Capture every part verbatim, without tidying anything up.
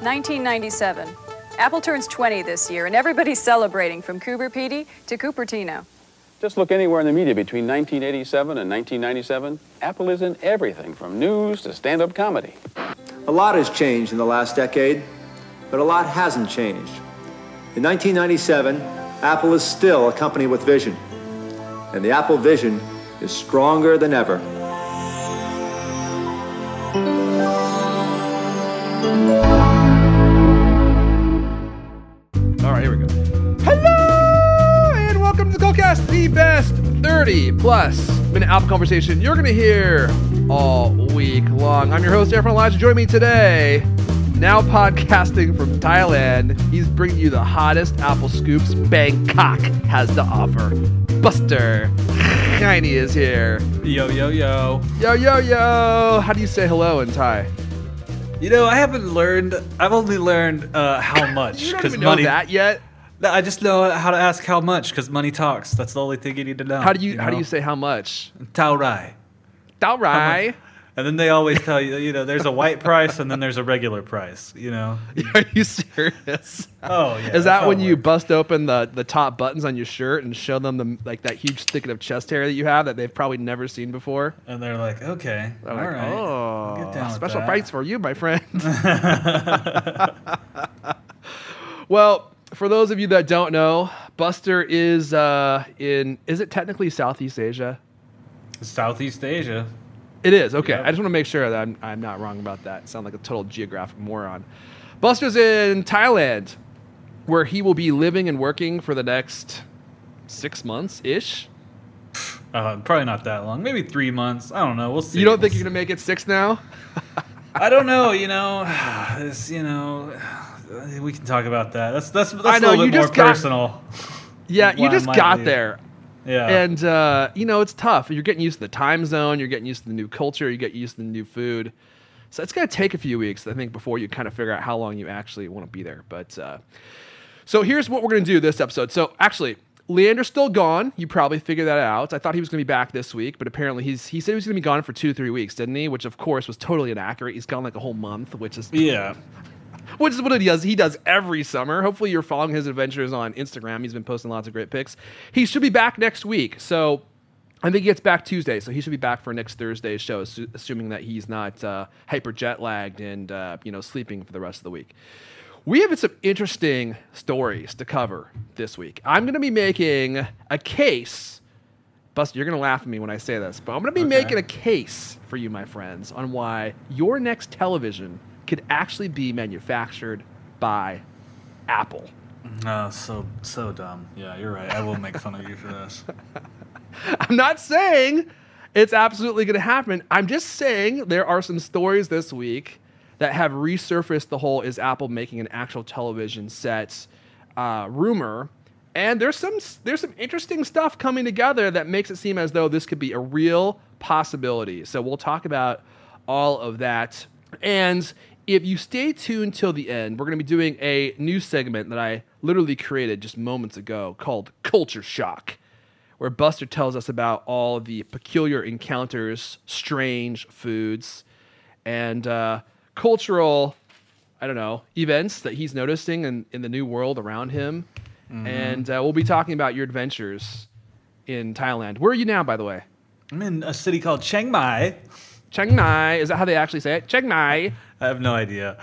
nineteen ninety-seven. Apple turns twenty this year, and everybody's celebrating from Cooper Pedy to Cupertino. Just look anywhere in the media between nineteen eighty-seven and nineteen ninety-seven. Apple is in everything from news to stand-up comedy. A lot has changed in the last decade, but a lot hasn't changed. In nineteen ninety-seven, Apple is still a company with vision, and the Apple vision is stronger than ever. All right, here we go. Hello, and welcome to the Coldcast, the best thirty plus minute Apple conversation you're going to hear all week long. I'm your host, Efren Elijah. Joining me today, now podcasting from Thailand, he's bringing you the hottest Apple scoops Bangkok has to offer. Buster Shiny is here. Yo, yo, yo. Yo, yo, yo. How do you say hello in Thai? You know, I haven't learned, I've only learned uh, how much. You don't even money, know that yet? No, I just know how to ask how much, because money talks. That's the only thing you need to know. How do you, you how know? do you say how much? Tao Rai. Tao Rai. And then they always tell you, you know, there's a white price and then there's a regular price, you know? Are you serious? Oh, yeah. Is that when you works. bust open the, the top buttons on your shirt and show them the, like that huge thicket of chest hair that you have that they've probably never seen before? And they're like, okay, They're all like, right. oh, Get down with special that. price for you, my friend. Well, for those of you that don't know, Buster is uh, in, is it technically Southeast Asia? Southeast Asia. It is, okay. Yep. I just want to make sure that I'm, I'm not wrong about that. Sound like a total geographic moron. Buster's in Thailand, where he will be living and working for the next six months-ish. Uh, probably not that long. Maybe three months. I don't know. We'll see. You don't We'll think see. you're going to make it six now? I don't know. You know, this. You know, we can talk about that. That's that's that's I know, a little you bit more just got- personal. Yeah, you Why just might got leave. there. Yeah. And, uh, you know, it's tough. You're getting used to the time zone. You're getting used to the new culture. You get used to the new food. So it's going to take a few weeks, I think, before you kind of figure out how long you actually want to be there. But uh, so here's what we're going to do this episode. So actually, Leander's still gone. You probably figured that out. I thought he was going to be back this week, but apparently he's he said he was going to be gone for two to three weeks, didn't he? Which, of course, was totally inaccurate. He's gone like a whole month, which is yeah. which is what he does. He does every summer. Hopefully you're following his adventures on Instagram. He's been posting lots of great pics. He should be back next week. So I think he gets back Tuesday. So he should be back for next Thursday's show, assu- assuming that he's not uh, hyper jet lagged and uh, you know sleeping for the rest of the week. We have some interesting stories to cover this week. I'm going to be making a case. Buster, you're going to laugh at me when I say this, but I'm going to be Okay. making a case for you, my friends, on why your next television could actually be manufactured by Apple. No, so so dumb. Yeah, you're right. I will make fun of you for this. I'm not saying it's absolutely going to happen. I'm just saying there are some stories this week that have resurfaced the whole is Apple making an actual television set uh, rumor. And there's some there's some interesting stuff coming together that makes it seem as though this could be a real possibility. So we'll talk about all of that. And if you stay tuned till the end, we're going to be doing a new segment that I literally created just moments ago called Culture Shock, where Buster tells us about all the peculiar encounters, strange foods, and uh, cultural, I don't know, events that he's noticing in, in the new world around him. Mm-hmm. And uh, we'll be talking about your adventures in Thailand. Where are you now, by the way? I'm in a city called Chiang Mai. Chiang Mai. Is that how they actually say it? Chiang Mai. I have no idea.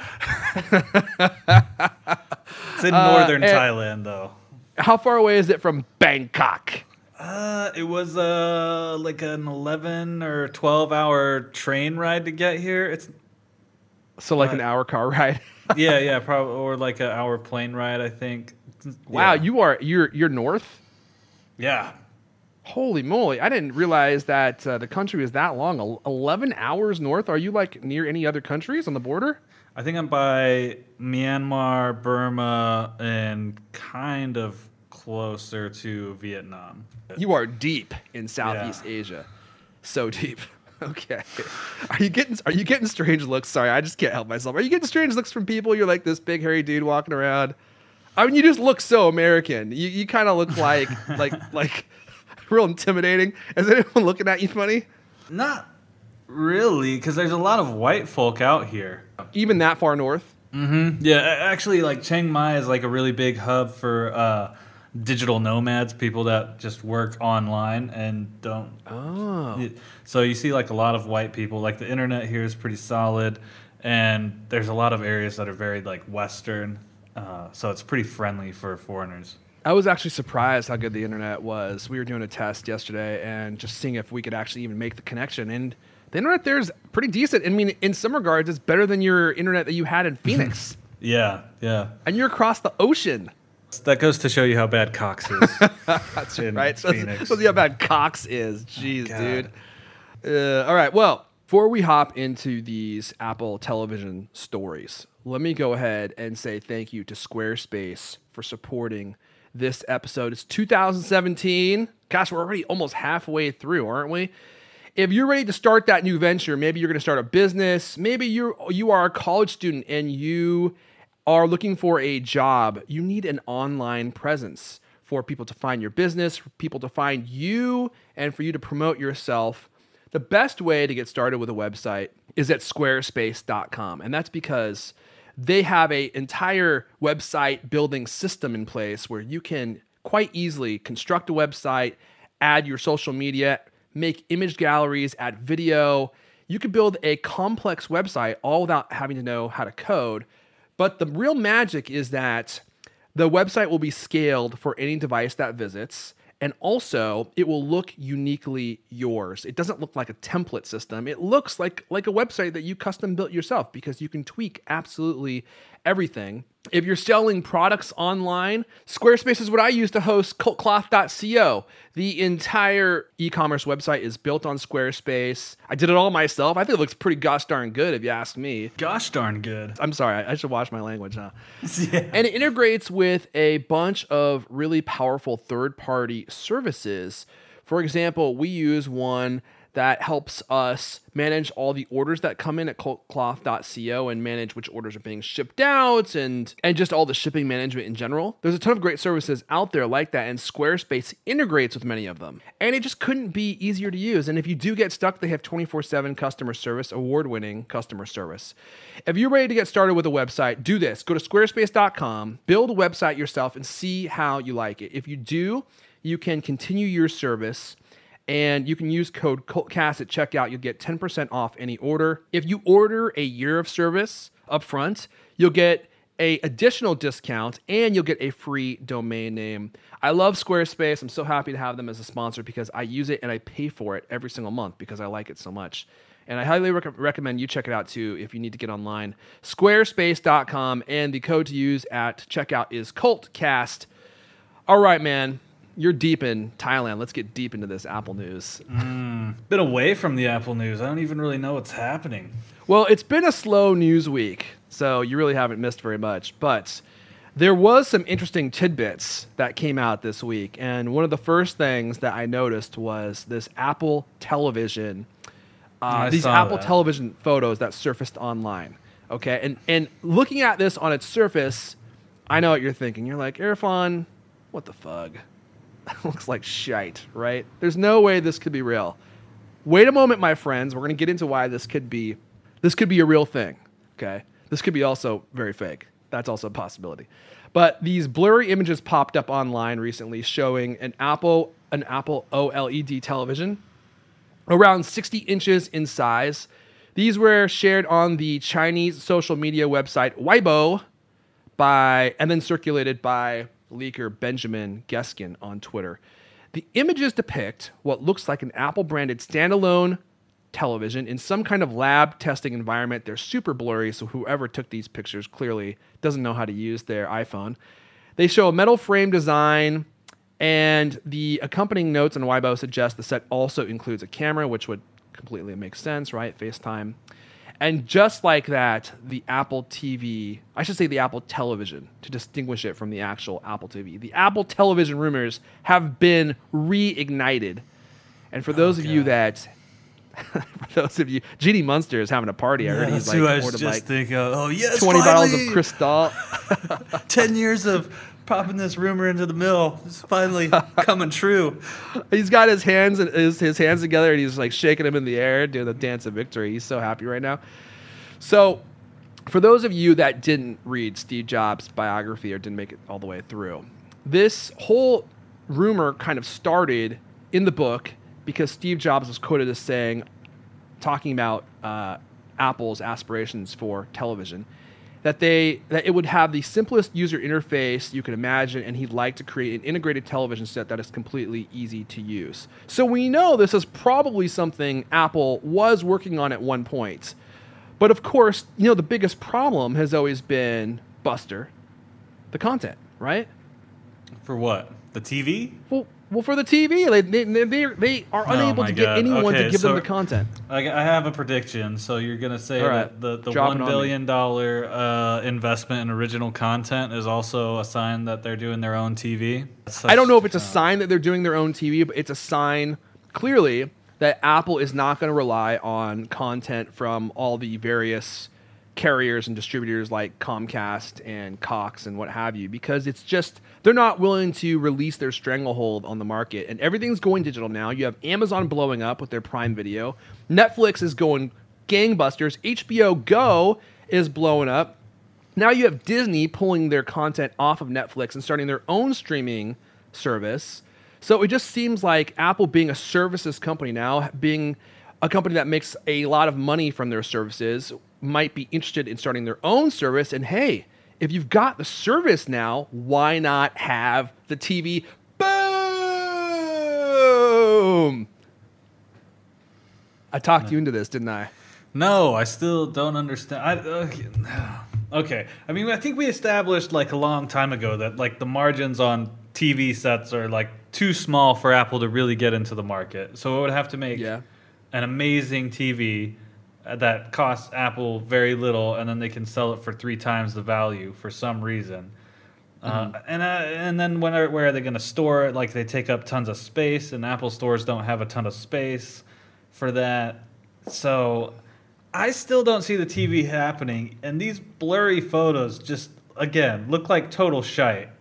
It's in Uh, northern and- Thailand, though. How far away is it from Bangkok? Uh, it was uh like an eleven or twelve hour train ride to get here. It's So like Uh, an hour car ride. yeah, yeah, probably or like an hour plane ride. I think. Wow, Yeah. you are you're you're north. Yeah. Holy moly! I didn't realize that uh, the country was that long. El- Eleven hours north. Are you like near any other countries on the border? I think I'm by Myanmar, Burma, and kind of closer to Vietnam. You are deep in Southeast Yeah. Asia. So deep. Okay. Are you getting Are you getting strange looks? Sorry, I just can't help myself. Are you getting strange looks from people? You're like this big hairy dude walking around. I mean, you just look so American. You you kind of look like like like real intimidating. Is anyone looking at you funny? Not really, because there's a lot of white folk out here. Even that far north? Mm-hmm. Yeah, a- actually, like Chiang Mai is like a really big hub for uh, digital nomads, people that just work online and don't. Oh. So you see like a lot of white people. Like the internet here is pretty solid, and there's a lot of areas that are very like Western. Uh, so it's pretty friendly for foreigners. I was actually surprised how good the internet was. We were doing a test yesterday and just seeing if we could actually even make the connection. And the internet there is pretty decent. I mean, in some regards, it's better than your internet that you had in Phoenix. Yeah, yeah. And you're across the ocean. That goes to show you how bad Cox is. That's in right. So, Phoenix. so see how bad Cox is. Jeez, God. dude. Uh, all right. Well, before we hop into these Apple television stories, let me go ahead and say thank you to Squarespace for supporting this episode. It's two thousand seventeen. Gosh, we're already almost halfway through, aren't we? If you're ready to start that new venture, maybe you're going to start a business, maybe you you are a college student and you are looking for a job, you need an online presence for people to find your business, for people to find you, and for you to promote yourself. The best way to get started with a website is at squarespace dot com, and that's because they have an entire website building system in place where you can quite easily construct a website, add your social media, make image galleries, add video. You could build a complex website all without having to know how to code. But the real magic is that the website will be scaled for any device that visits. And also, it will look uniquely yours. It doesn't look like a template system. It looks like, like a website that you custom built yourself because you can tweak absolutely everything. If you're selling products online, Squarespace is what I use to host cult cloth dot co. The entire e-commerce website is built on Squarespace. I did it all myself. I think it looks pretty gosh darn good if you ask me. Gosh darn good. I'm sorry, I should watch my language, huh? Yeah. And it integrates with a bunch of really powerful third-party services. For example, we use one that helps us manage all the orders that come in at cult cloth dot co and manage which orders are being shipped out and, and just all the shipping management in general. There's a ton of great services out there like that, and Squarespace integrates with many of them. And it just couldn't be easier to use. And if you do get stuck, they have twenty-four seven customer service, award-winning customer service. If you're ready to get started with a website, do this. Go to squarespace dot com, build a website yourself, and see how you like it. If you do, you can continue your service. And you can use code CULTCAST at checkout. You'll get ten percent off any order. If you order a year of service up front, you'll get a additional discount and you'll get a free domain name. I love Squarespace. I'm so happy to have them as a sponsor because I use it and I pay for it every single month because I like it so much. And I highly rec- recommend you check it out too if you need to get online. squarespace dot com, and the code to use at checkout is CULTCAST. All right, man. You're deep in Thailand. Let's get deep into this Apple news. Mm, been away from the Apple news. I don't even really know what's happening. Well, it's been a slow news week, so you really haven't missed very much. But there was some interesting tidbits that came out this week. And one of the first things that I noticed was this Apple television, uh, I these saw Apple that. television photos that surfaced online. Okay, and, and looking at this on its surface, I know what you're thinking. You're like, Irfan, what the fuck? Looks like shite, right? There's no way this could be real. Wait a moment, my friends. We're going to get into why this could be this could be a real thing, okay? This could be also very fake. That's also a possibility. But these blurry images popped up online recently showing an Apple an Apple OLED television around sixty inches in size. These were shared on the Chinese social media website Weibo by and then circulated by leaker Benjamin Geskin on Twitter. The images depict what looks like an Apple-branded standalone television in some kind of lab testing environment. They're super blurry, so whoever took these pictures clearly doesn't know how to use their iPhone. They show a metal frame design, and the accompanying notes on Weibo suggest the set also includes a camera, which would completely make sense, right? FaceTime. And just like that, the Apple T V, I should say the Apple television, to distinguish it from the actual Apple T V. The Apple television rumors have been reignited. And for those Oh, of you God. that, for those of you, Genie Munster is having a party. I heard he's That's like who I was ordered just like thinking. Oh yes, twenty bottles finally! of Cristal. Ten years of popping this rumor into the mill. It's finally coming true. He's got his hands and his, his hands together, and he's like shaking them in the air, doing the dance of victory. He's so happy right now. So for those of you that didn't read Steve Jobs' biography or didn't make it all the way through, this whole rumor kind of started in the book because Steve Jobs was quoted as saying, talking about uh, Apple's aspirations for television, that they that it would have the simplest user interface you could imagine, and he'd like to create an integrated television set that is completely easy to use. So we know this is probably something Apple was working on at one point. But of course, you know, the biggest problem has always been, Buster, the content, right? For what? The T V? Well, well, for the T V, they they they, they are Oh unable my to get God. anyone Okay, to give so them the content. I, I have a prediction. So you're gonna say All that right. the, the Drop one it on me. billion dollar uh, investment in original content is also a sign that they're doing their own T V. I don't know if it's a sign that they're doing their own T V, but it's a sign clearly that Apple is not going to rely on content from all the various carriers and distributors like Comcast and Cox and what have you, because it's just, they're not willing to release their stranglehold on the market. And everything's going digital now. You have Amazon blowing up with their Prime Video. Netflix is going gangbusters. H B O Go is blowing up. Now you have Disney pulling their content off of Netflix and starting their own streaming service. So it just seems like Apple, being a services company now, being a company that makes a lot of money from their services, might be interested in starting their own service. And hey, if you've got the service now, why not have the T V? Boom! I talked you into this, didn't I? No, I still don't understand. I, okay. okay. I mean, I think we established like a long time ago that like the margins on T V sets are like too small for Apple to really get into the market. So it would have to make Yeah. an amazing T V that costs Apple very little, and then they can sell it for three times the value for some reason. Mm-hmm. Uh, and uh, and then when are, where are they going to store it? Like, they take up tons of space, and Apple stores don't have a ton of space for that. So I still don't see the T V happening. And these blurry photos just, again, look like total shite.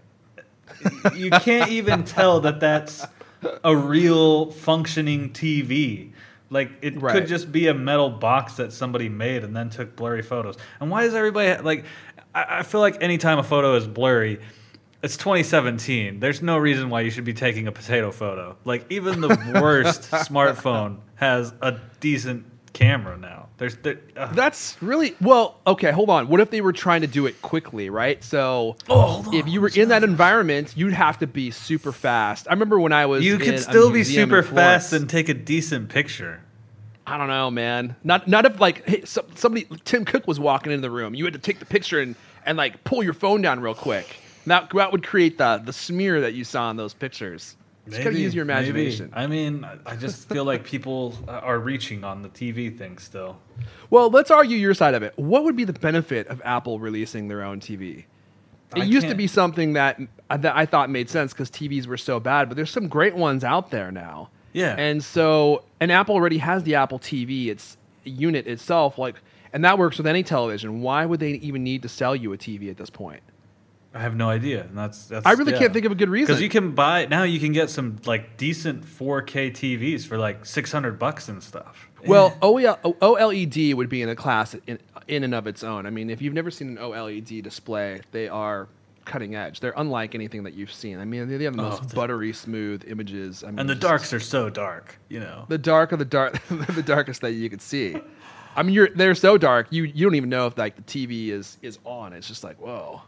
You can't even tell that that's a real functioning T V. Like, it Right. could just be a metal box that somebody made and then took blurry photos. And why does everybody, like, I, I feel like anytime a photo is blurry, it's twenty seventeen. There's no reason why you should be taking a potato photo. Like, even the worst smartphone has a decent camera now. There's there, uh, That's really, well, okay, hold on. What if they were trying to do it quickly, right? So Oh, hold on. if you were in that environment, you'd have to be super fast. I remember when I was you in could a still be museum super in Florence. fast and take a decent picture. I don't know, man. Not not if like hey, so, somebody, Tim Cook was walking into the room. You had to take the picture and, and like pull your phone down real quick. And that, that would create the, the smear that you saw in those pictures. Just gotta use your imagination. Maybe. I mean, I just feel like people are reaching on the T V thing still. Well, let's argue your side of it. What would be the benefit of Apple releasing their own T V? It I used to can't- be something that, that I thought made sense because T Vs were so bad, but there's some great ones out there now. Yeah. And so, and Apple already has the Apple T V, its unit itself, like, and that works with any television. Why would they even need to sell you a T V at this point? I have no idea. And that's, that's I really yeah. can't think of a good reason. Because you can buy now, you can get some like decent four K T Vs for like six hundred bucks and stuff. Well, O L E D would be in a class in, in and of its own. I mean, if you've never seen an O L E D display, they are cutting edge. They're unlike anything that you've seen. I mean, they have the most Oh, the- buttery smooth images. I mean, and the just- darks are so dark, you know. the dark of the dark, the darkest that you could see. I mean, you're they're so dark you you don't even know if like the T V is is on. It's just like whoa,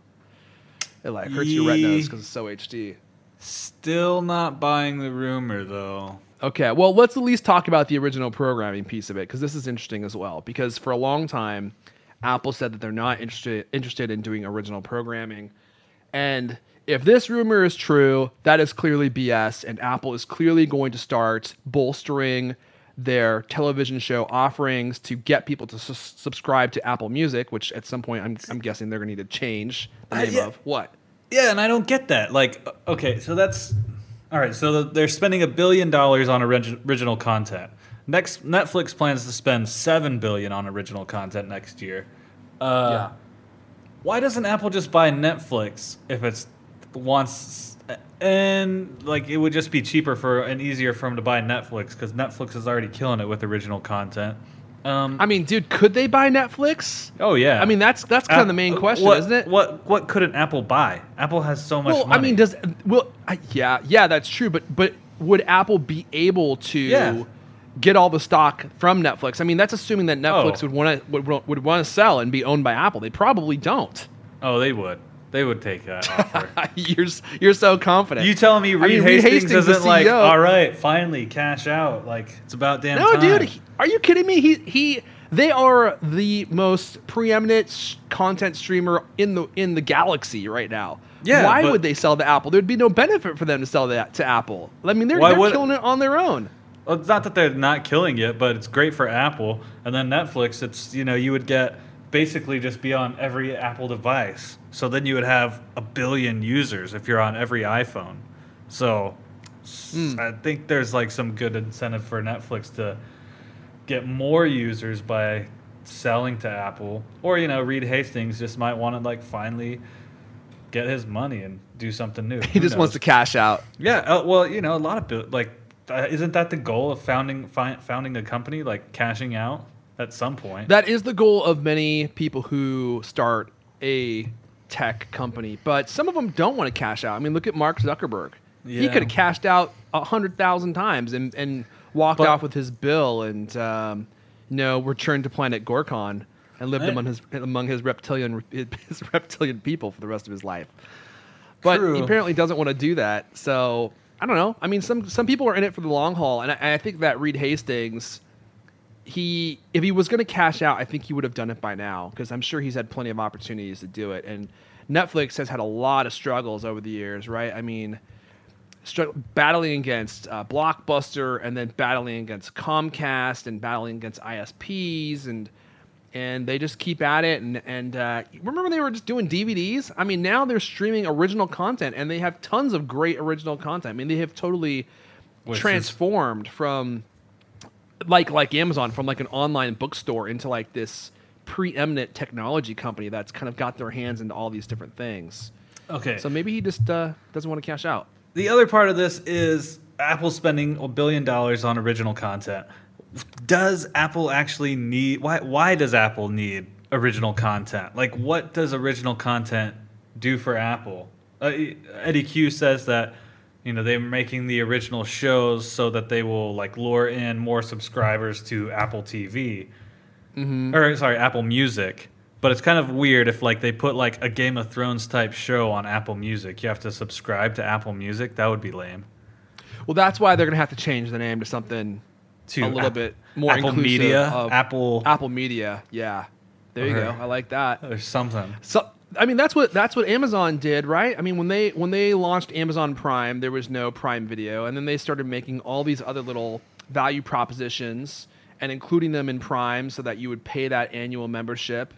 it like hurts your retinas because it's so H D. Still not buying the rumor though. Okay, well, let's at least talk about the original programming piece of it, because this is interesting as well. Because for a long time, Apple said that they're not interested interested in doing original programming. And if this rumor is true, that is clearly B S, and Apple is clearly going to start bolstering their television show offerings to get people to su- subscribe to Apple Music, which at some point I'm, I'm guessing they're going to need to change the Uh, name yeah. of. What? Yeah, and I don't get that. Like, okay, so that's all right. So they're spending a billion dollars on orig- original content. Next, Netflix plans to spend seven billion on original content next year. Uh, yeah. Why doesn't Apple just buy Netflix if it's wants and like it would just be cheaper for and easier for them to buy Netflix because Netflix is already killing it with original content. Um, I mean, dude, could they buy Netflix? oh yeah. I mean, that's that's kind of the main question, what, isn't it? What what couldn't Apple buy? Apple has so much Well, money. I mean, does well, I, yeah, yeah, that's true. But but would Apple be able to Yeah. get all the stock from Netflix? I mean, that's assuming that Netflix Oh. would want to would, would want to sell and be owned by Apple. They probably don't. Oh, they would. They would take that offer. you're s- you're so confident. You telling me I Reed mean, Reed Hastings, Hastings, the isn't like, C E O. all right, finally cash out? Like it's about damn No, time. dude, he- are you kidding me? He he. They are the most preeminent s- content streamer in the in the galaxy right now. Yeah, Why but- would they sell to Apple? There'd be no benefit for them to sell that to Apple. I mean, they're, Why they're would- killing it on their own. Well, it's not that they're not killing it, but it's great for Apple. And then Netflix, it's, you know, you would get basically just be on every Apple device. So then you would have a billion users if you're on every iPhone. So s- Hmm. I think there's like some good incentive for Netflix to get more users by selling to Apple. Or, you know, Reed Hastings just might want to like finally get his money and do something new. He just wants to cash out. Yeah, uh, well, you know, a lot of bil- like, uh, isn't that the goal of founding fi- founding a company, like cashing out at some point? That is the goal of many people who start a tech company, but some of them don't want to cash out. I mean, look at Mark Zuckerberg. He Yeah. could have cashed out a hundred thousand times and, and walked But- off with his bill and um, you know returned to planet Gorkon and lived Eh. among his among his reptilian his reptilian people for the rest of his life. But True. he apparently doesn't want to do that. So I don't know. I mean, some some people are in it for the long haul, and I, I think that Reed Hastings, he if he was going to cash out, I think he would have done it by now because I'm sure he's had plenty of opportunities to do it. And Netflix has had a lot of struggles over the years, right? I mean, str- battling against uh, Blockbuster and then battling against Comcast and battling against I S Ps and and they just keep at it. And and uh, remember when they were just doing D V Ds? I mean, now they're streaming original content and they have tons of great original content. I mean, they have totally Which is- transformed from like like Amazon from like an online bookstore into like this preeminent technology company that's kind of got their hands into all these different things. Okay. So maybe he just uh, doesn't want to cash out. The other part of this is Apple spending a billion dollars on original content. Does Apple actually need? Why? Why does Apple need original content? Like, what does original content do for Apple? Uh, Eddie Q says that, you know, they're making the original shows so that they will like lure in more subscribers to Apple T V, mm-hmm. or sorry, Apple Music. But it's kind of weird if like they put like a Game of Thrones type show on Apple Music. You have to subscribe to Apple Music. That would be lame. Well, that's why they're going to have to change the name to something To a little App- bit more Apple inclusive Media, of Apple Apple Media. Yeah, there you Or- go. I like that. or something. So I mean, that's what that's what Amazon did, right? I mean, when they when they launched Amazon Prime, there was no Prime Video, and then they started making all these other little value propositions and including them in Prime so that you would pay that annual membership.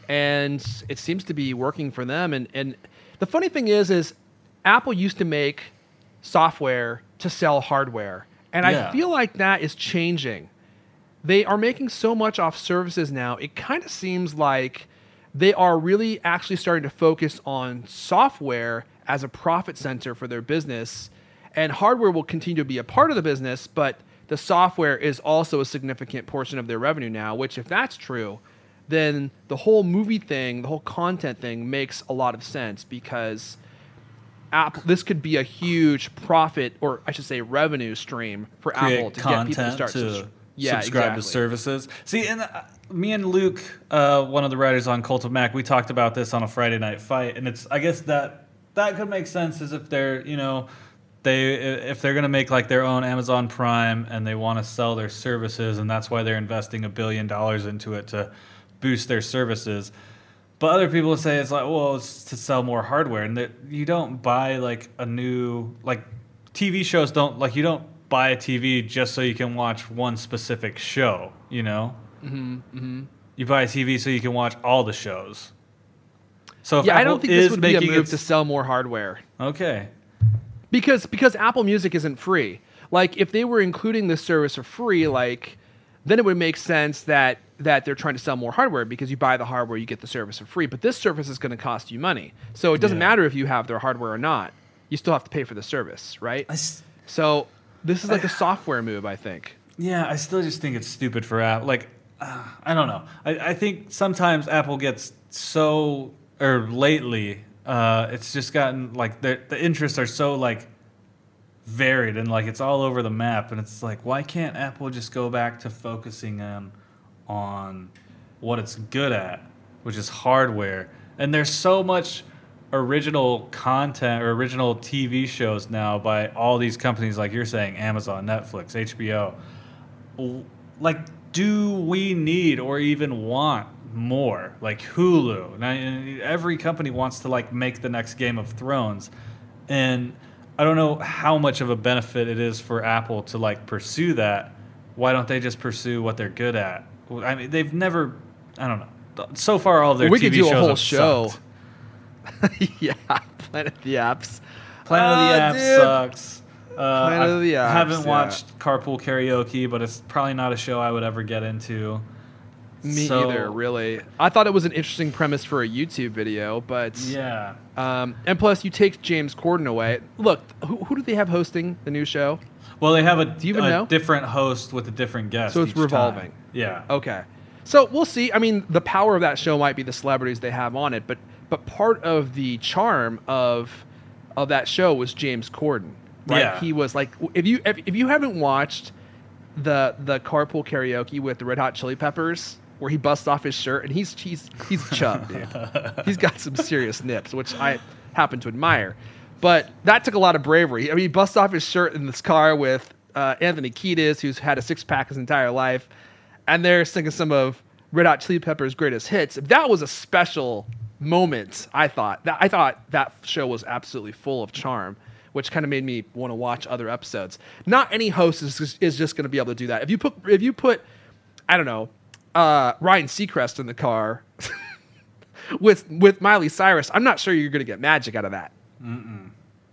And it seems to be working for them. And and the funny thing is, is Apple used to make software to sell hardware, and Yeah. I feel like that is changing. They are making so much off services now. It kind of seems like they are really actually starting to focus on software as a profit center for their business, and hardware will continue to be a part of the business, but the software is also a significant portion of their revenue now, which if that's true, then the whole movie thing, the whole content thing makes a lot of sense because Apple, this could be a huge profit, or I should say revenue stream for Create Apple to get people to content start to subs- yeah, subscribe exactly. to services. See, and uh, me and Luke, uh, one of the writers on Cult of Mac, we talked about this on a Friday Night Fight, and it's I guess that that could make sense as if they're you know they if they're gonna make like their own Amazon Prime and they want to sell their services, and that's why they're investing a billion dollars into it to boost their services. But other people say it's like, well, it's to sell more hardware, and that you don't buy like a new like T V shows don't like you don't buy a T V just so you can watch one specific show. You know, mm-hmm, mm-hmm. You buy a T V so you can watch all the shows. So if Yeah, Apple I don't think is this would be a making move its- to sell more hardware. okay, Because because Apple Music isn't free. Like if they were including this service for free, like then it would make sense that that they're trying to sell more hardware because you buy the hardware, you get the service for free. But this service is going to cost you money. So it doesn't Yeah. matter if you have their hardware or not. You still have to pay for the service, right? I s- So this is like a software move, I think. yeah, I still just think it's stupid for Apple. Like uh, I don't know. I, I think sometimes Apple gets so, or lately, uh, it's just gotten like the the interests are so like varied and like it's all over the map, and it's like, why can't Apple just go back to focusing on on what it's good at, which is hardware? And there's so much original content or original T V shows now by all these companies, like you're saying, Amazon, Netflix, H B O. Like, do we need or even want more? Like Hulu. Now, every company wants to like make the next Game of Thrones, and I don't know how much of a benefit it is for Apple to like pursue that. Why don't they just pursue what they're good at? I mean, they've never. I don't know. So far, all of their we T V could do shows a whole have show. sucked. Yeah, Planet of the Apps. Planet Oh, of the Apps dude. sucks. Uh, Planet I of the Apps, haven't yeah. watched Carpool Karaoke, but it's probably not a show I would ever get into. Me So- either, really. I thought it was an interesting premise for a YouTube video, but Yeah. um, and plus you take James Corden away. Look, who, who do they have hosting the new show? Well, they have a, you even a know? different host with a different guest. So it's each time. revolving. Yeah. Okay, so we'll see. I mean, the power of that show might be the celebrities they have on it, but but part of the charm of of that show was James Corden, right? Yeah. He was like, if you if, if you haven't watched the the Carpool Karaoke with the Red Hot Chili Peppers, where he busts off his shirt and he's he's he's chub, dude. He's got some serious nips, which I happen to admire. But that took a lot of bravery. I mean, he busts off his shirt in this car with uh, Anthony Kiedis, who's had a six pack his entire life, and they're singing some of Red Hot Chili Peppers' greatest hits. That was a special moment. I thought that I thought that show was absolutely full of charm, which kind of made me want to watch other episodes. Not any host is just, is just going to be able to do that. If you put if you put I don't know uh, Ryan Seacrest in the car with with Miley Cyrus, I'm not sure you're going to get magic out of that. Mm-mm.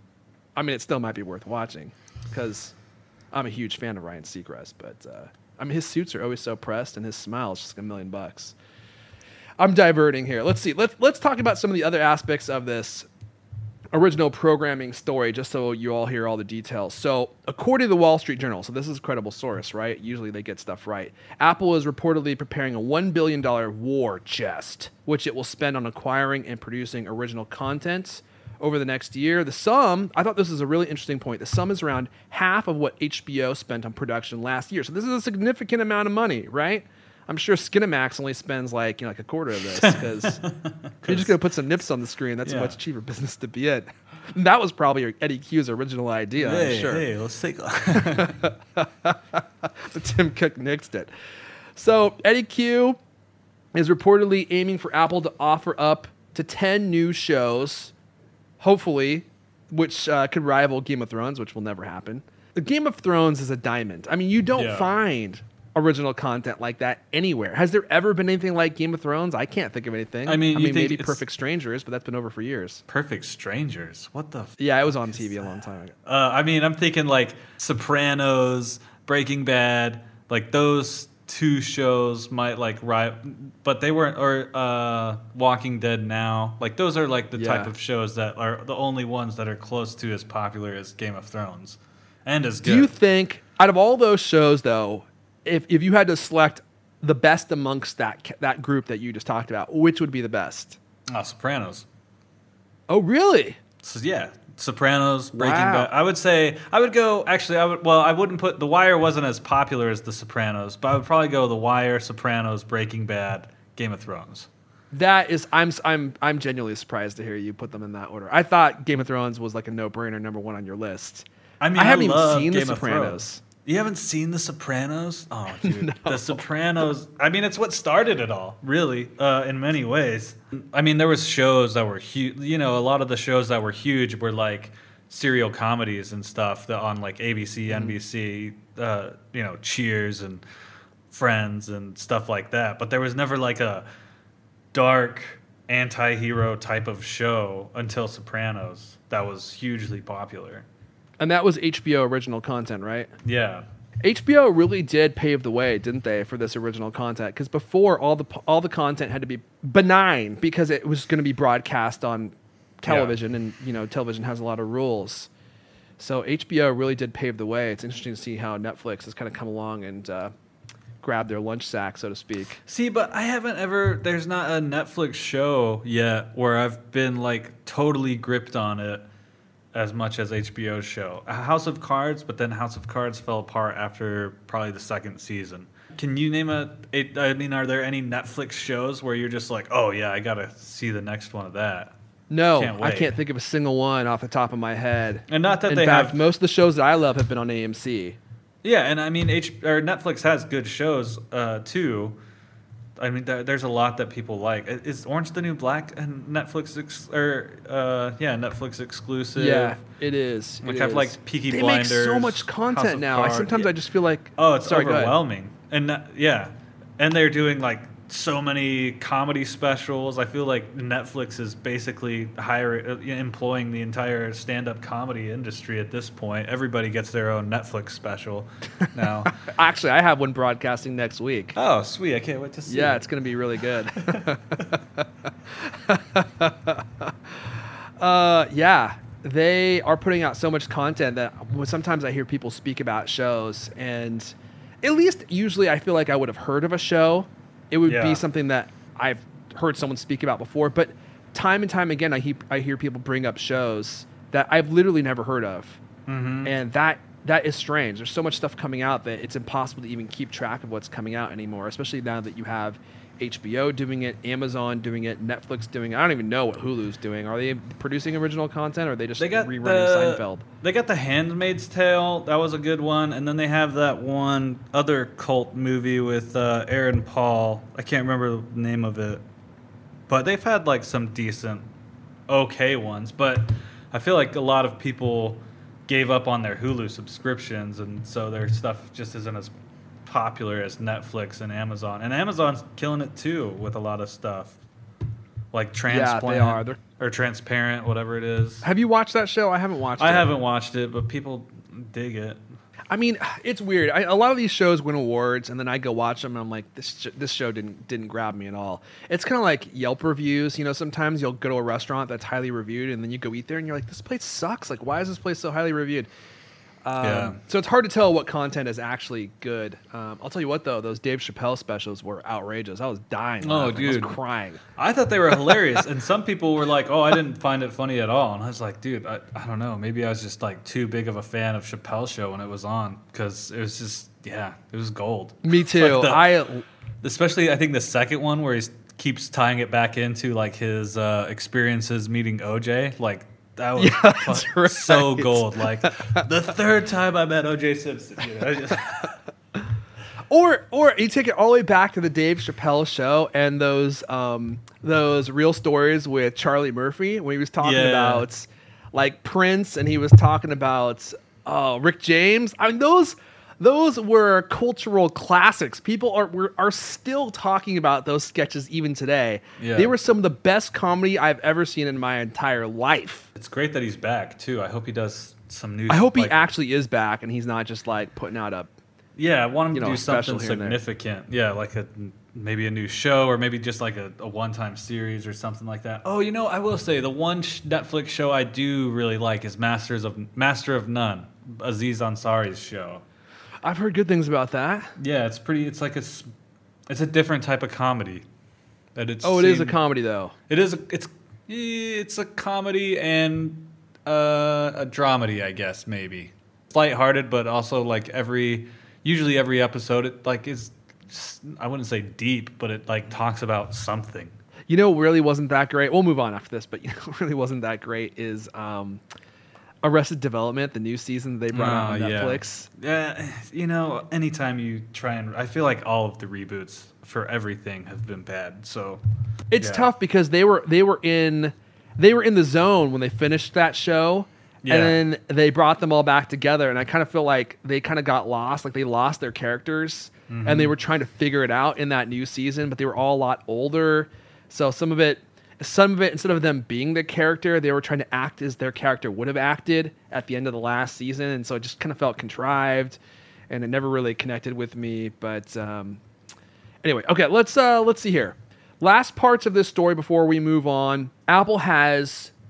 I mean, it still might be worth watching because I'm a huge fan of Ryan Seacrest, but uh, I mean, his suits are always so pressed, and his smile is just like a million bucks. I'm diverting here. Let's see. Let's let's talk about some of the other aspects of this original programming story, just so you all hear all the details. So, according to the Wall Street Journal, so this is a credible source, right? Usually they get stuff right. Apple is reportedly preparing a one billion dollars war chest, which it will spend on acquiring and producing original content over the next year. The sum, I thought this is a really interesting point. The sum is around half of what H B O spent on production last year. So this is a significant amount of money, right? I'm sure Skinamax only spends like, you know, like a quarter of this because you're just going to put some nips on the screen. That's Yeah. a much cheaper business to be in. And that was probably Eddie Q's original idea, Hey, I'm sure. hey, let's take a But Tim Cook nixed it. So Eddie Q is reportedly aiming for Apple to offer up to ten new shows, hopefully, which uh, could rival Game of Thrones, which will never happen. The Game of Thrones is a diamond. I mean, you don't Yeah. find original content like that anywhere. Has there ever been anything like Game of Thrones? I can't think of anything. I mean, I you mean think maybe it's- Perfect Strangers, but that's been over for years. Perfect Strangers. What the? F- Yeah, it was on T V a long time ago. uh, I mean, I'm thinking like Sopranos, Breaking Bad, like those two shows might like right, but they weren't. Or uh, Walking Dead now, like those are like the type Yeah. of shows that are the only ones that are close to as popular as Game of Thrones, and as Do good. you think, out of all those shows, though, if if you had to select the best amongst that ca- that group that you just talked about, which would be the best? Oh, Sopranos. Oh, really? So yeah, Sopranos, Breaking Wow. Bad. I would say I would go. Actually, I would. Well, I wouldn't put The Wire wasn't as popular as The Sopranos, but I would probably go The Wire, Sopranos, Breaking Bad, Game of Thrones. That is, I'm I'm I'm genuinely surprised to hear you put them in that order. I thought Game of Thrones was like a no-brainer, number one on your list. I mean, I haven't even love seen Game The of Sopranos. Thrones. You haven't seen The Sopranos? Oh, dude. The Sopranos. I mean, it's what started it all, really, uh, in many ways. I mean, there was shows that were huge. You know, a lot of the shows that were huge were like serial comedies and stuff that on like A B C, N B C, uh, you know, Cheers and Friends and stuff like that. But there was never like a dark anti-hero type of show until Sopranos that was hugely popular. And that was H B O original content, right? Yeah. H B O really did pave the way, didn't they, for this original content? Because before, all the all the content had to be benign because it was going to be broadcast on television, and you know, television has a lot of rules. So H B O really did pave the way. It's interesting to see how Netflix has kind of come along and uh, grab their lunch sack, so to speak. See, but I haven't ever. There's not a Netflix show yet where I've been like totally gripped on it as much as H B O's show. House of Cards, but then House of Cards fell apart after probably the second season. Can you name a? a I mean, are there any Netflix shows where you're just like, oh yeah, I gotta see the next one of that? No, Can't I wait. can't think of a single one off the top of my head. And not that In they fact, have. most of the shows that I love have been on A M C. Yeah, and I mean, H or Netflix has good shows uh, too. I mean, there, there's a lot that people like. Is Orange the New Black a Netflix ex- or uh, yeah, Netflix exclusive? Yeah, it is. Like it I've is. like Peaky They Blinders. make so much House content of now. I, Cards. sometimes Yeah. I just feel like Oh, it's sorry, go ahead. overwhelming. And uh, yeah, and they're doing like so many comedy specials. I feel like Netflix is basically hiring, uh, employing the entire stand-up comedy industry at this point. Everybody gets their own Netflix special now. Actually, I have one broadcasting next week. Oh, sweet! I can't wait to see. Yeah, it. it's going to be really good. uh, yeah, they are putting out so much content that sometimes I hear people speak about shows, and at least usually I feel like I would have heard of a show. It would Yeah. be something that I've heard someone speak about before, but time and time again, I, he- I hear people bring up shows that I've literally never heard of, Mm-hmm. and that that is strange. There's so much stuff coming out that it's impossible to even keep track of what's coming out anymore, especially now that you have H B O doing it, Amazon doing it, Netflix doing it. I don't even know what Hulu's doing. Are they producing original content, or are they just They got rerunning the, Seinfeld? They got The Handmaid's Tale. That was a good one. And then they have that one other cult movie with uh, Aaron Paul. I can't remember the name of it. But they've had like some decent, okay ones. But I feel like a lot of people gave up on their Hulu subscriptions. And so their stuff just isn't as popular as Netflix and Amazon. And Amazon's killing it too with a lot of stuff. Like Transplant they are. They're- or Transparent, whatever it is. Have you watched that show? I haven't watched it. I haven't watched it, but people dig it. I mean, it's weird. I, a lot of these shows win awards, and then I go watch them, and I'm like, this sh- this show didn't didn't grab me at all. It's kind of like Yelp reviews. You know, sometimes you'll go to a restaurant that's highly reviewed, and then you go eat there, and you're like, this place sucks. Like, why is this place so highly reviewed? Um, Yeah. So it's hard to tell what content is actually good. Um, I'll tell you what, though, those Dave Chappelle specials were outrageous. I was dying. Oh, laughing. I dude. was crying. I thought they were hilarious, and some people were like, "Oh, I didn't find it funny at all." And I was like, "Dude, I, I don't know. Maybe I was just like too big of a fan of Chappelle's show when it was on, because it was just, yeah, it was gold." Me It's too. like the- I especially I think the second one where he keeps tying it back into like his uh, experiences meeting O J, like. That was Yeah, fu- that's right. so gold. Like the third time I met O J Simpson, you know, I just, Or or you take it all the way back to the Dave Chappelle show and those um, those real stories with Charlie Murphy when he was talking Yeah. about like Prince and he was talking about uh, Rick James. I mean those those were cultural classics. People are were, are still talking about those sketches even today. Yeah. They were some of the best comedy I've ever seen in my entire life. it's great that he's back too. I hope he does some new. I hope he like, actually is back and he's not just like putting out a Yeah, I want him you to know, do a special something here and there. significant. Yeah, like a maybe a new show or maybe just like a, a one-time series or something like that. Oh, you know, I will say the one sh- Netflix show I do really like is Masters of Master of None, Aziz Ansari's show. I've heard good things about that. Yeah, it's pretty. It's like a, s- it's a different type of comedy. That it's Oh, it is a seen- comedy though. It is. A, it's it's a comedy and uh, a dramedy, I guess maybe. It's lighthearted, but also like every usually every episode it like is I wouldn't say deep, but it like talks about something. You know, what really wasn't that great. We'll move on after this, but you know, what really wasn't that great is um, Arrested Development, the new season they brought out on Oh, yeah. Netflix. Yeah, you know, anytime you try and I feel like all of the reboots for everything have been bad. So It's Yeah. tough because they were they were in they were in the zone when they finished that show, Yeah. and then they brought them all back together. And I kind of feel like they kind of got lost, like they lost their characters, Mm-hmm. and they were trying to figure it out in that new season. But they were all a lot older, so some of it, some of it, instead of them being the character, they were trying to act as their character would have acted at the end of the last season, and so it just kind of felt contrived, and it never really connected with me. But um, anyway, okay, let's uh, let's see here. Last parts of this story before we move on. Apple has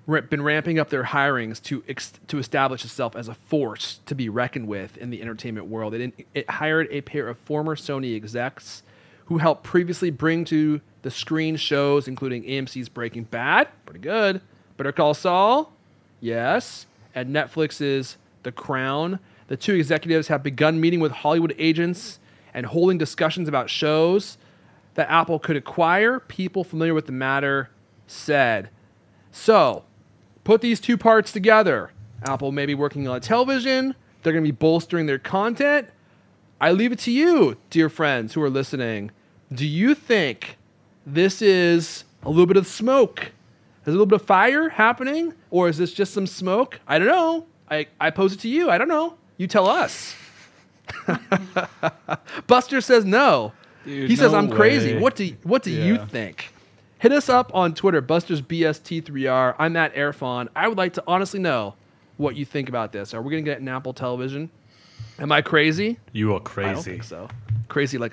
ra- been ramping up their hirings to ex- to establish itself as a force to be reckoned with in the entertainment world. It, it hired a pair of former Sony execs who helped previously bring to the screen shows including A M C's Breaking Bad, pretty good, Better Call Saul, yes, and Netflix's The Crown. The two executives have begun meeting with Hollywood agents and holding discussions about shows that Apple could acquire, people familiar with the matter said. So, put these two parts together. Apple may be working on television. They're going to be bolstering their content. I leave it to you, dear friends who are listening. Do you think this is a little bit of smoke? Is a little bit of fire happening? Or is this just some smoke? I don't know. I, I pose it to you. I don't know. You tell us. Buster says no. Dude, he says no I'm crazy. way. What do what do you Yeah. think? Hit us up on Twitter, Buster's B S T three R. I'm at Airfon. I would like to honestly know what you think about this. Are we going to get an Apple television? Am I crazy? You are I don't crazy. think so. Crazy like a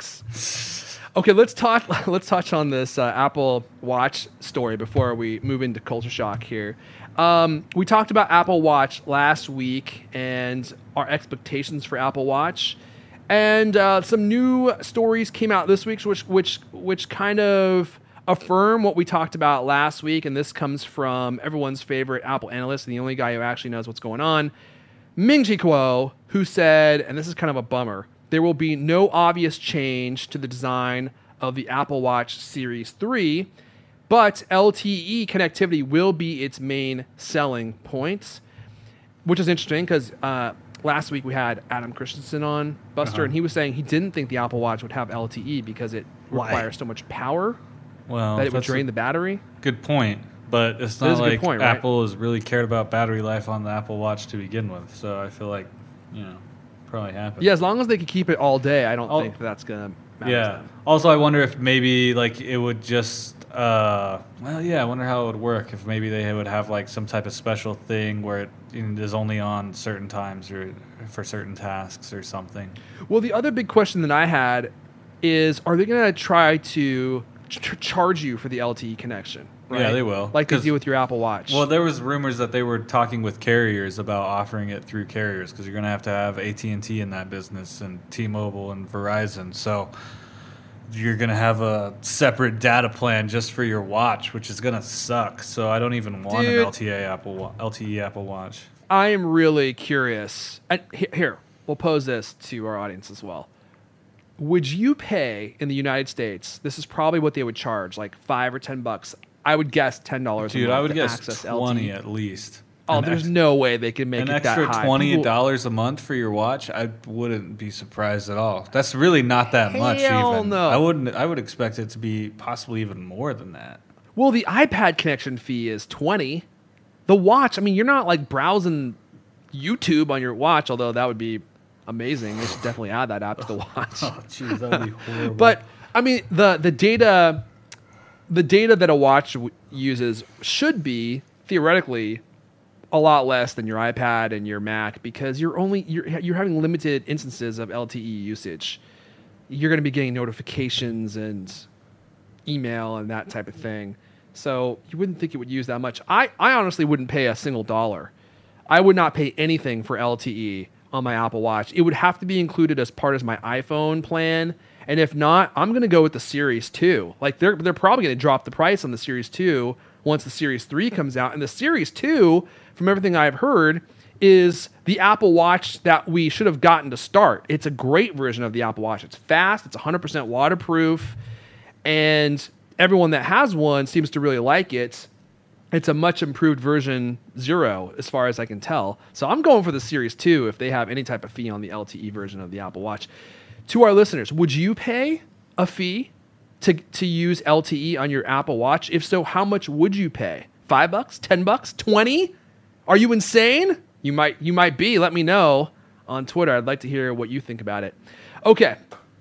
fox. Okay, let's talk. Let's touch on this uh, Apple Watch story before we move into culture shock here. Um, we talked about Apple Watch last week and our expectations for Apple Watch, and uh, some new stories came out this week, which which which kind of affirm what we talked about last week. And this comes from everyone's favorite Apple analyst and the only guy who actually knows what's going on, Ming-Chi Kuo, who said, and this is kind of a bummer, there will be no obvious change to the design of the Apple Watch Series three, but L T E connectivity will be its main selling point, which is interesting because uh, last week we had Adam Christensen on, Buster, Uh-huh. and he was saying he didn't think the Apple Watch would have L T E because it Why? requires so much power Well, that it would that's drain a the battery. good point, but it's That not is a good like point, right? Apple has really cared about battery life on the Apple Watch to begin with. So I feel like, you know, probably happen. Yeah, as long as they can keep it all day, I don't Oh. think that's going to matter. to Yeah. them. Also, I wonder if maybe like it would just. Uh, well, yeah. I wonder how it would work if maybe they would have like some type of special thing where it you know, is only on certain times or for certain tasks or something. Well, the other big question that I had is, are they going to try to ch- charge you for the L T E connection? Right? Yeah, they will. Like they 'Cause- do with your Apple Watch. Well, there was rumors that they were talking with carriers about offering it through carriers because you're going to have to have A T and T in that business and T-Mobile and Verizon. So you're going to have a separate data plan just for your watch, which is going to suck. So I don't even want Dude. an L T E Apple Wa- L T E Apple Watch. I am really curious. And he- here, we'll pose this to our audience as well. Would you pay in the United States? This is probably what they would charge, like five or ten bucks. I would guess ten dollars. Dude, a month I would to guess access twenty L T E. at least. Oh, An there's ex- no way they can make An it extra that high. twenty People- dollars a month for your watch, I wouldn't be surprised at all. That's really not that much. Hell Even no. I wouldn't. I would expect it to be possibly even more than that. Well, the iPad connection fee is twenty. The watch, I mean, you're not like browsing YouTube on your watch, although that would be amazing. They should definitely add that app to the watch. Oh, jeez, that would be horrible. But I mean, the the data, the data that a watch w- uses should be theoretically a lot less than your iPad and your Mac because you're only you're you're having limited instances of L T E usage. You're going to be getting notifications and email and that type of thing. So you wouldn't think it would use that much. I, I honestly wouldn't pay a single dollar. I would not pay anything for L T E on my Apple Watch. It would have to be included as part of my iPhone plan. And if not, I'm going to go with the Series two. Like they're they're probably going to drop the price on the Series two once the Series three comes out. And the Series two, from everything I've heard, is the Apple Watch that we should have gotten to start. It's a great version of the Apple Watch. It's fast, it's one hundred percent waterproof, and everyone that has one seems to really like it. It's a much improved version zero, as far as I can tell. So I'm going for the Series two if they have any type of fee on the L T E version of the Apple Watch. To our listeners, would you pay a fee to to use L T E on your Apple Watch? If so, how much would you pay? Five bucks? Ten bucks? Twenty? Are you insane? You might you might be. Let me know on Twitter. I'd like to hear what you think about it. Okay,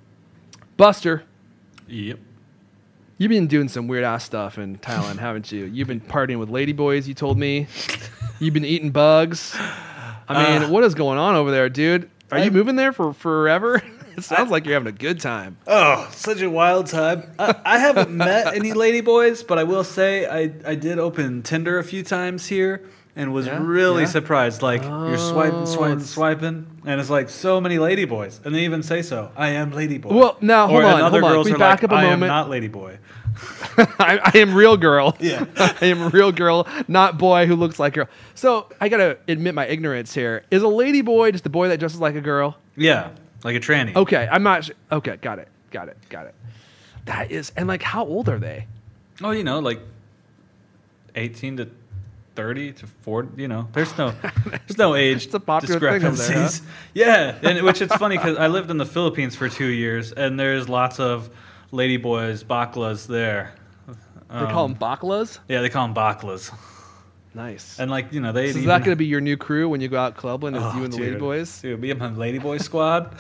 Buster. Yep. You've been doing some weird ass stuff in Thailand, haven't you? You've been partying with ladyboys, you told me. You've been eating bugs. I mean, Uh, what is going on over there, dude? Are you I- moving there for forever? It sounds like you're having a good time. Oh, such a wild time. I, I haven't met any ladyboys, but I will say I, I did open Tinder a few times here and was Yeah, really yeah. surprised. Like, you're swiping, swiping, it's- swiping, and it's like so many ladyboys. And they even say so. I am ladyboy. Well, now, hold or on, and other hold on. girls We are back like, up a I am moment. not ladyboy. I, I am real girl. Yeah. I am real girl, not boy who looks like girl. So I gotta admit my ignorance here. Is a lady boy just a boy that dresses like a girl? Yeah, like a tranny. Okay, I'm not. Sh- okay, got it, got it, got it. That is, and like, how old are they? Oh, you know, like eighteen to thirty to forty. You know, there's no, there's no age It's a popular thing over there, discrepancies. Yeah, and which it's funny because I lived in the Philippines for two years, and there's lots of ladyboys, baklas there. They call them baklas. Yeah, they call them baklas, Nice. and like you know they. So is that going to be your new crew when you go out clubbing? Is Oh, you and the dude. lady boys? Dude, be in my ladyboy squad.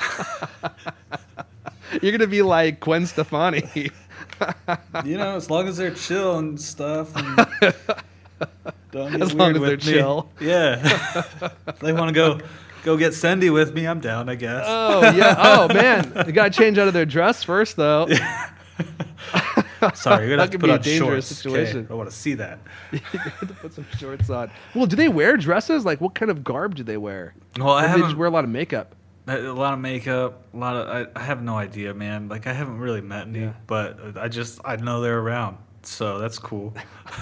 You're going to be like Gwen Stefani. You know, as long as they're chill and stuff. And don't get As long weird as they're with me. chill. Yeah. If they want to go go get Cindy with me, I'm down, I guess. Oh yeah. Oh man, you got to change out of their dress first though. Sorry, you're That gonna have to could put be a on dangerous shorts. situation. Okay, I want to see that. You have to put some shorts on. Well, do they wear dresses? Like, what kind of garb do they wear? Well, I Or do they haven't just wear a lot of makeup. a lot of makeup, a lot of. I, I have no idea, man. Like I haven't really met any, Yeah. but I just I know they're around, so that's cool.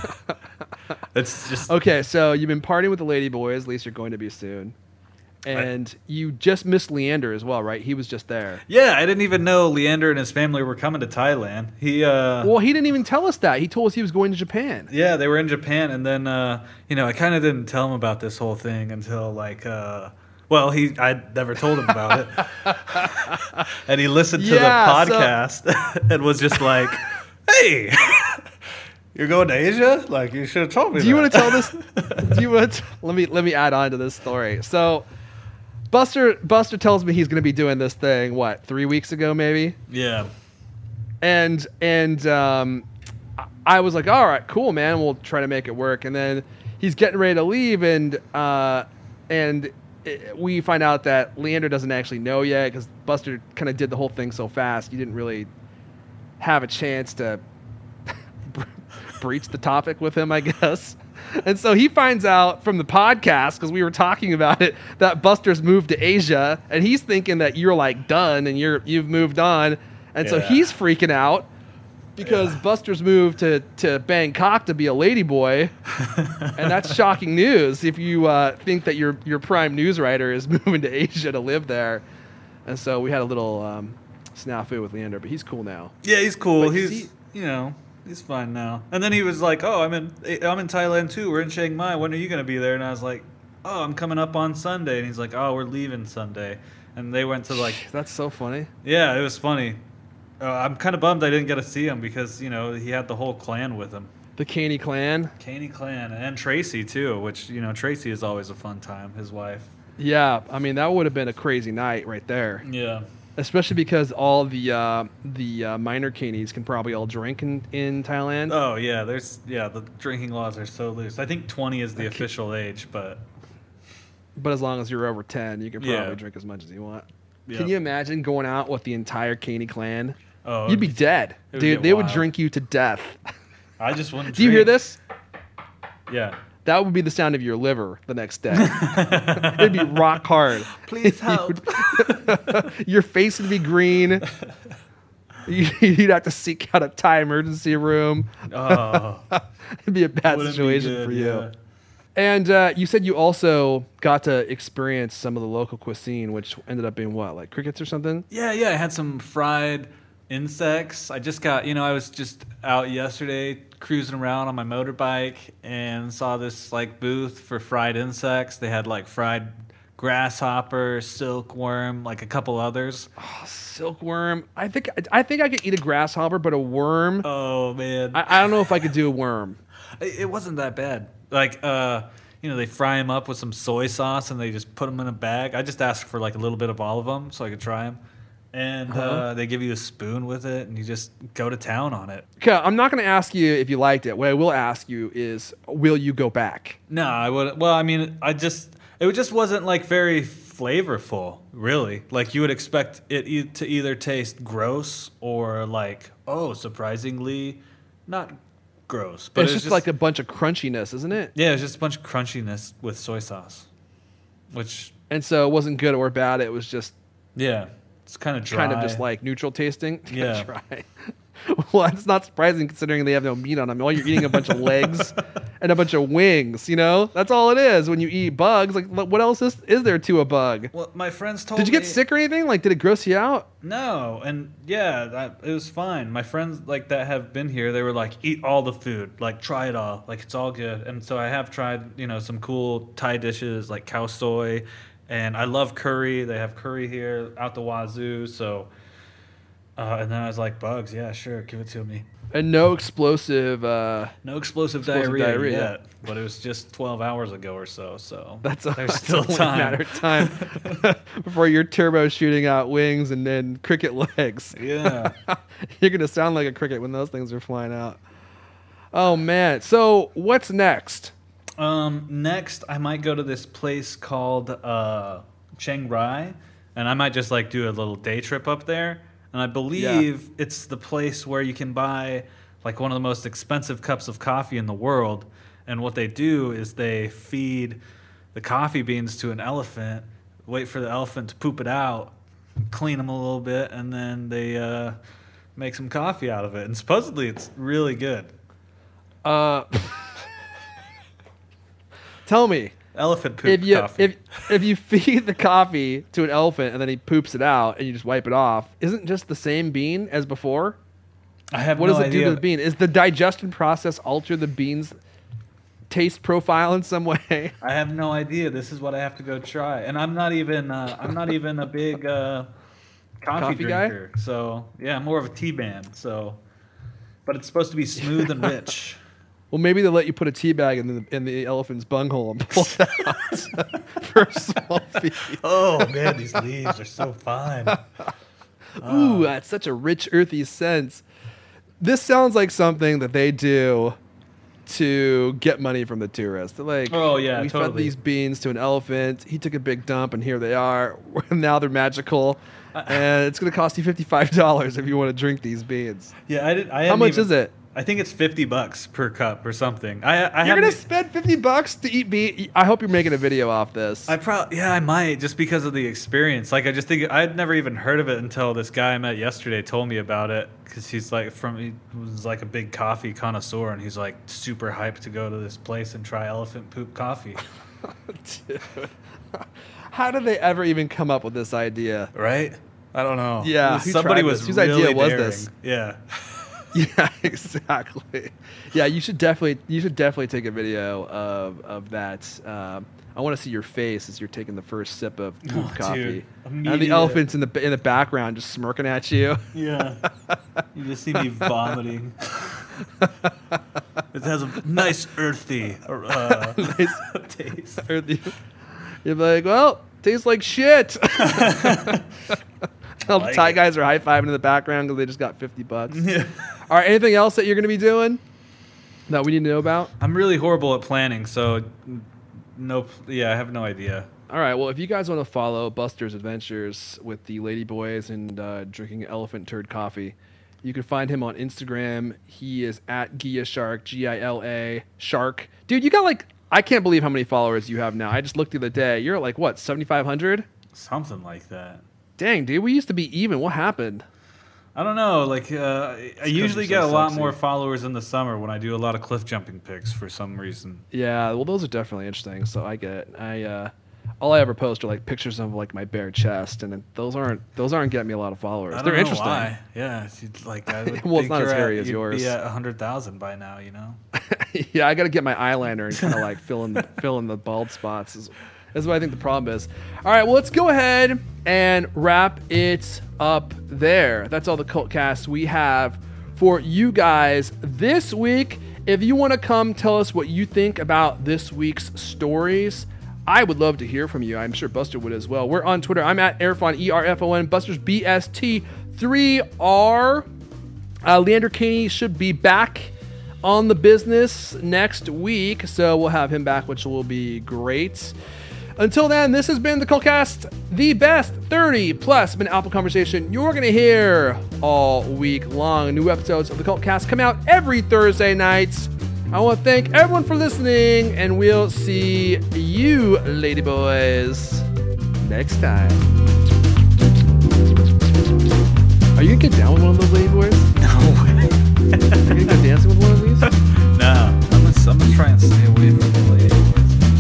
It's just Okay, so you've been partying with the lady boys. At least you're going to be soon. And you just missed Leander as well, right? He was just there. yeah. I didn't even know Leander and his family were coming to Thailand. He uh. Well, he didn't even tell us that. He told us he was going to Japan. Yeah, they were in Japan, and then uh, you know I kind of didn't tell him about this whole thing until like, uh, well, he I never told him about it, and he listened to Yeah, the so- podcast and was just like, "Hey, you're going to Asia? Like you should have told me." Do you that." want to tell this? Do you want? To, let me let me add on to this story. So, Buster Buster tells me he's going to be doing this thing. What, three weeks ago, maybe? Yeah, and and um, I- I was like, all right, cool, man. We'll try to make it work. And then he's getting ready to leave, and uh, and it, we find out that Leander doesn't actually know yet because Buster kind of did the whole thing so fast. You didn't really have a chance to breach the topic with him, I guess. And so he finds out from the podcast, because we were talking about it, that Buster's moved to Asia, and he's thinking that you're like done and you're you've moved on. And so Yeah. he's freaking out because Yeah. Buster's moved to, to Bangkok to be a ladyboy. And that's shocking news if you uh, think that your your prime news writer is moving to Asia to live there. And so we had a little um, snafu with Leander, but he's cool now. yeah, he's cool. But He's he- you know he's fine now. And then he was like, "Oh, I'm in I'm in Thailand too. We're in Chiang Mai. When are you gonna be there?" And I was like, "Oh, I'm coming up on Sunday." And he's like, "Oh, we're leaving Sunday." And they went to like That's so funny. Yeah, it was funny. Uh, I'm kind of bummed I didn't get to see him because, you know, he had the whole clan with him. The Caney clan. Caney clan and Tracy, too, which, you know, Tracy is always a fun time, his wife. Yeah, I mean that would have been a crazy night right there, Yeah. especially because all the uh, the uh, minor Caneys can probably all drink in, in Thailand. Oh, yeah, there's, yeah, the drinking laws are so loose. I think twenty is the official age, but But as long as you're over ten, you can probably Yeah. drink as much as you want. yeah. Can you imagine going out with the entire Caney clan? Oh, You'd be dead, it would dude. get They would wild. drink you to death. I just wouldn't Do you hear drink. this? Yeah. That would be the sound of your liver the next day. It'd be rock hard. Please You help. would- your face would be green. You- You'd have to seek out a Thai emergency room. Oh, It'd be a bad wouldn't be situation good, for you. yeah. And uh, you said you also got to experience some of the local cuisine, which ended up being what, like crickets or something? Yeah, yeah. I had some fried insects. I just got, you know, I was just out yesterday cruising around on my motorbike and saw this like booth for fried insects. They had like fried grasshopper, silkworm, like a couple others. Silkworm. I think I think I could eat a grasshopper, but a worm. Oh man, I, I don't know if I could do a worm. it it wasn't that bad. Like, uh, you know, they fry them up with some soy sauce and they just put them in a bag. I just asked for like a little bit of all of them so I could try them. And uh, Uh-huh. they give you a spoon with it and you just go to town on it. Okay, I'm not going to ask you if you liked it. What I will ask you is, will you go back? No, I would. Well, I mean, I just it just wasn't like very flavorful, really. Like you would expect it e- to either taste gross or like, oh, surprisingly not gross. But it's, it's just, just like a bunch of crunchiness, isn't it? Yeah, it's just a bunch of crunchiness with soy sauce, which and so it wasn't good or bad. It was just yeah, it's kind of dry, kind of just like neutral tasting. Yeah, dry. Well, it's not surprising considering they have no meat on them. All you're eating a bunch of legs and a bunch of wings. You know, that's all it is when you eat bugs. Like, what else is, is there to a bug? Well, my friends told me. Did you get sick or anything? Like, did it gross you out? No, and yeah, that, it was fine. My friends like that have been here. They were like, eat all the food, like try it all, like it's all good. And so I have tried, you know, some cool Thai dishes like khao soi, and I love curry. They have curry here out the wazoo. So. Uh, and then I was like, bugs, yeah, sure, give it to me. And no explosive... Uh, no explosive, explosive diarrhea, diarrhea yet, but it was just twelve hours ago or so, so that's a, there's that's still only time. A matter of time before you're turbo shooting out wings and then cricket legs. Yeah. You're going to sound like a cricket when those things are flying out. Oh, man. So what's next? Um, next, I might go to this place called uh, Chiang Rai, and I might just like do a little day trip up there. And I believe yeah. it's the place where you can buy like one of the most expensive cups of coffee in the world. And what they do is they feed the coffee beans to an elephant, wait for the elephant to poop it out, clean them a little bit, and then they uh, make some coffee out of it. And supposedly it's really good. Uh, tell me. Elephant poop if you, coffee. If, if you feed the coffee to an elephant and then he poops it out and you just wipe it off, isn't it just the same bean as before? I have what no does it idea. do to the bean? Is the digestion process alter the bean's taste profile in some way? I have no idea. This is what I have to go try. And I'm not even uh, I'm not even a big uh, coffee, coffee drinker. Guy? So yeah, I'm more of a tea man. So, but it's supposed to be smooth and rich. Well, maybe they'll let you put a tea bag in the in the elephant's bunghole and pull it out for a small fee. Oh man, these leaves are so fine. Ooh, that's such a rich, earthy sense. This sounds like something that they do to get money from the tourists. They're like, oh yeah, we totally. fed these beans to an elephant. He took a big dump, and here they are. Now they're magical, uh, and it's going to cost you fifty-five dollars if you want to drink these beans. Yeah, I did. I How much even, is it? I think it's fifty bucks per cup or something. I, I You're gonna haven't- spend fifty bucks to eat bean. I hope you're making a video off this. I probably yeah I might just because of the experience. Like I just think I'd never even heard of it until this guy I met yesterday told me about it because he's like from he was like a big coffee connoisseur and he's like super hyped to go to this place and try elephant poop coffee. Dude. How did they ever even come up with this idea? Right? I don't know. Yeah, who somebody tried was this? Whose really idea was daring. this? Yeah. Yeah, exactly. Yeah, you should definitely you should definitely take a video of of that. Um, I want to see your face as you're taking the first sip of poop Oh, coffee, dude. and the Immediate- elephants in the in the background just smirking at you. Yeah. You just see me vomiting. It has a nice earthy uh, Nice. taste. Or the- You're like, well, tastes like shit. All the like Thai it. guys are high fiving in the background because they just got fifty bucks. Yeah. All right, anything else that you're going to be doing that we need to know about? I'm really horrible at planning, so nope. Yeah, I have no idea. All right, well, if you guys want to follow Buster's adventures with the Ladyboys and uh, drinking elephant turd coffee, you can find him on Instagram. He is at Gia Shark, G I L A, Shark. Dude, you got like, I can't believe how many followers you have now. I just looked the other day. You're at like, what, seventy-five hundred? Something like that. Dang, dude, we used to be even. What happened? I don't know. Like, uh, I 'cause usually you're get so a lot sexy. more followers in the summer when I do a lot of cliff jumping pics for some reason. Yeah, well, those are definitely interesting. So I get it. I uh, all I ever post are like pictures of like my bare chest, and those aren't those aren't getting me a lot of followers. I don't They're know interesting. why. Yeah, it's like I would Well, it's think not as you're hairy at, as you'd yours. Be at a hundred thousand by now, you know. Yeah, I got to get my eyeliner and kind of like fill in the, fill in the bald spots. Is, is what I think the problem is. All right, well, let's go ahead and wrap it up there. That's all the cult cast we have for you guys this week. If you want to come tell us what you think about this week's stories, I would love to hear from you. I'm sure Buster would as well. We're on Twitter. I'm at Erfon, E R F O N. Buster's B S T three R. Uh, Leander Caney should be back on the business next week, so we'll have him back, which will be great. Until then, this has been the Cultcast, the best thirty plus minute Apple conversation you're going to hear all week long. New episodes of the Cultcast come out every Thursday night. I want to thank everyone for listening, and we'll see you, ladyboys, next time. Are you going to get down with one of those ladyboys? No way. Are you going to go dancing with one of these? No. I'm going to I'm gonna try and stay away from the lady boys.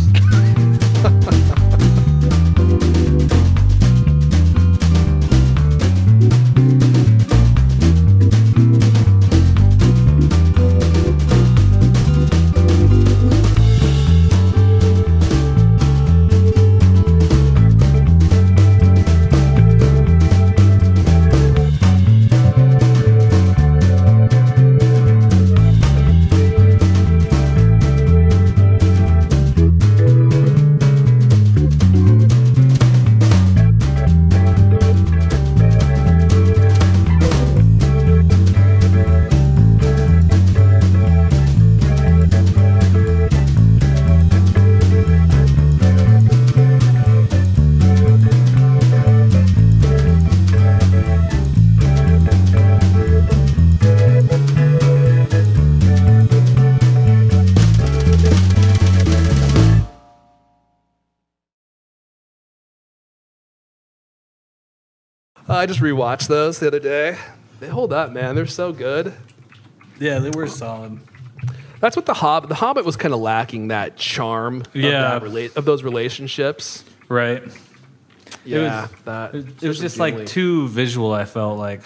I just rewatched those the other day. They hold up, man. They're so good. Yeah, they were solid. That's what the Hobbit. The Hobbit was kind of lacking that charm. Yeah. Of, that rela- of those relationships. Right. Yeah, was- that It was just like too visual, I felt like.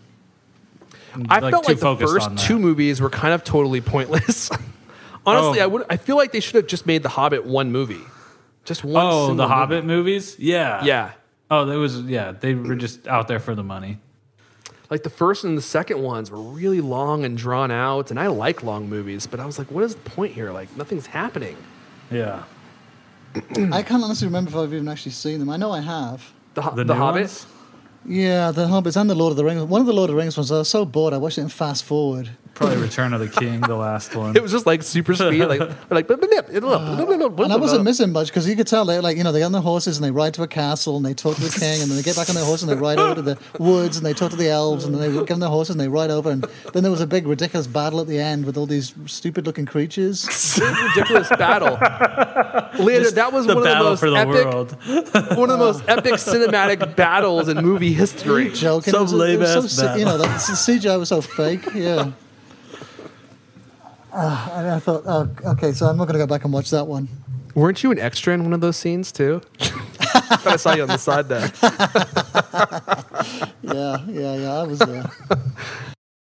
I like, felt too like the focused first on that. two movies were kind of totally pointless. Honestly, Oh. I would. I feel like they should have just made the Hobbit one movie, just one. Oh, single the movie. Hobbit movies? Yeah. Yeah, Oh, that was, yeah, they were just out there for the money. like the first and the second ones were really long and drawn out, and I like long movies, but I was like, what is the point here? Like nothing's happening. Yeah. I can't honestly remember if I've even actually seen them. I know I have. The, Ho- The the new Hobbit. ones? Yeah, the Hobbits and the Lord of the Rings. One of the Lord of the Rings ones, I was so bored, I watched it in fast forward. Probably Return of the King, the last one. It was just like super speed, like like. And I wasn't missing much because you could tell they like you know they get on their horses and they ride to a castle and they talk to the king and then they get back on their horse and they ride over to the woods and they talk to the elves and then they get on their horses and they ride over and then there was a big ridiculous battle at the end with all these stupid looking creatures. ridiculous battle. Leander, that was the one of the battle most for the epic, world. one of the most epic cinematic battles in movie history. Joking, Some it was, it was so lame-ass si- you know the C G I was so fake. Yeah. Uh, and I thought, oh, okay, so I'm not going to go back and watch that one. Weren't you an extra in one of those scenes too? I thought I saw you on the side there. Yeah, yeah, yeah, I was there.